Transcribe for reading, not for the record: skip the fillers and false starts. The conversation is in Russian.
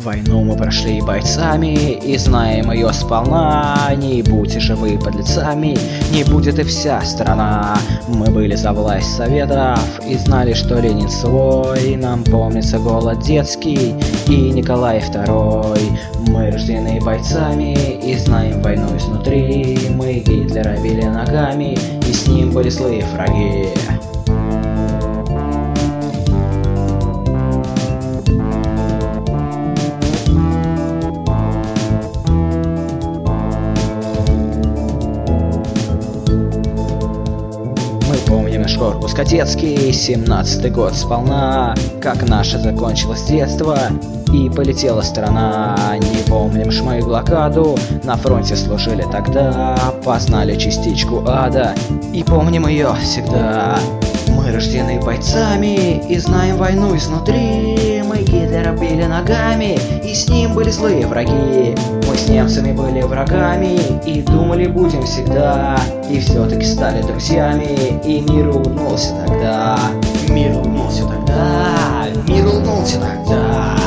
Войну мы прошли бойцами и знаем ее сполна. Не будьте же вы подлецами, не будет и вся страна. Мы были за власть советов и знали, что Ленин свой. Нам помнится голод детский и Николай II. Мы рождены бойцами и знаем войну изнутри. Мы Гитлера били ногами, и с ним были злые враги. Помним наш корпус кадетский, 17-й год сполна, как наше закончилось детство и полетела страна. Не помним ж мы блокаду, на фронте служили тогда, познали частичку ада и помним ее всегда. Мы рождены бойцами и знаем войну изнутри. Мы Гитлера били ногами, и с ним были злые враги. Мы с немцами были врагами и думали будем всегда. И все-таки стали друзьями, и мир улыбнулся тогда. Мир улыбнулся тогда, мир улыбнулся тогда.